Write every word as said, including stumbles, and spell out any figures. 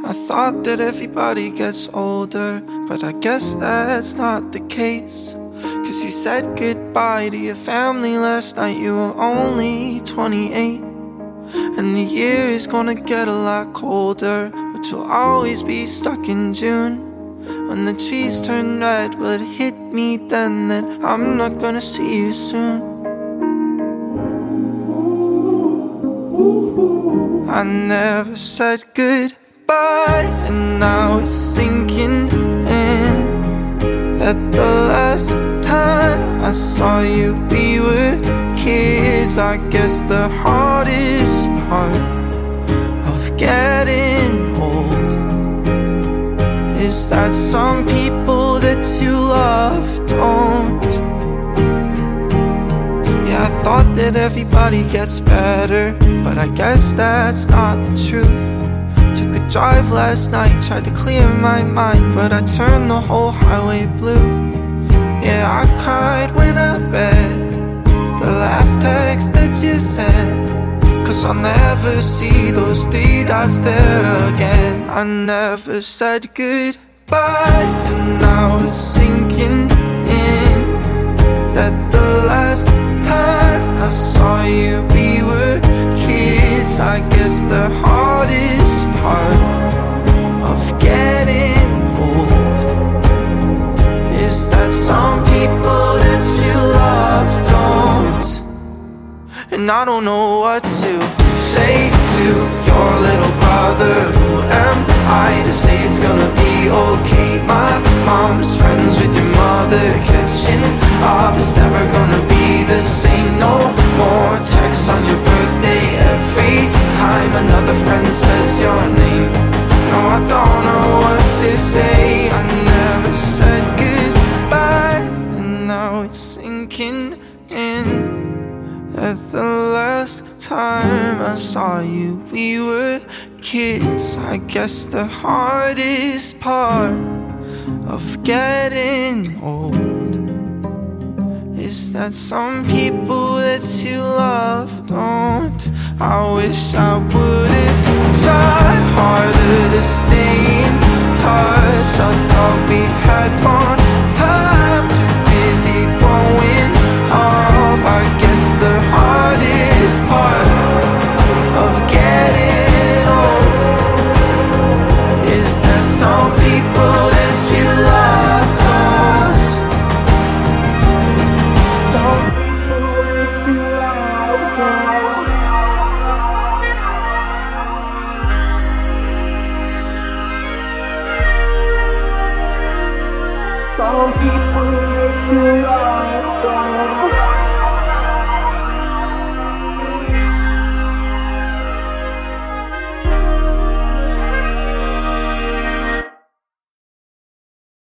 I thought that everybody gets older, but I guess that's not the case. Cause you said goodbye to your family last night, you were only twenty-eight. And the year is gonna get a lot colder, but you'll always be stuck in June. When the trees turn red, will it hit me then that I'm not gonna see you soon? I never said goodbye, and now it's sinking in that the last time I saw you we were kids. I guess the hardest part of getting old is that some people that you love don't. Yeah, I thought that everybody gets better, but I guess that's not the truth. Took a drive last night, tried to clear my mind, but I turned the whole highway blue. Yeah, I cried when I read the last text that you sent, cause I'll never see those three dots there again. I never said goodbye, and now it's sinking in that the last time I saw you we were kids. I guess the hardest part of getting old is that some people that you love don't. And I don't know what to say to your little brother. Who am I to say it's gonna be okay? My mom's friends with your mother, catching up is never gonna be the same. No more texts on your birthday every time another friend says your name. No, I don't know what to say. I never said goodbye, and now it's sinking in that the last time I saw you we were kids. I guess the hardest part of getting old is that some people that you love don't. I wish I would've tried harder to stay in touch. I thought we had more time, too busy growing up. I guess the hardest part of getting old is that some people that you love don't. Some people that you love don't. Some people that you love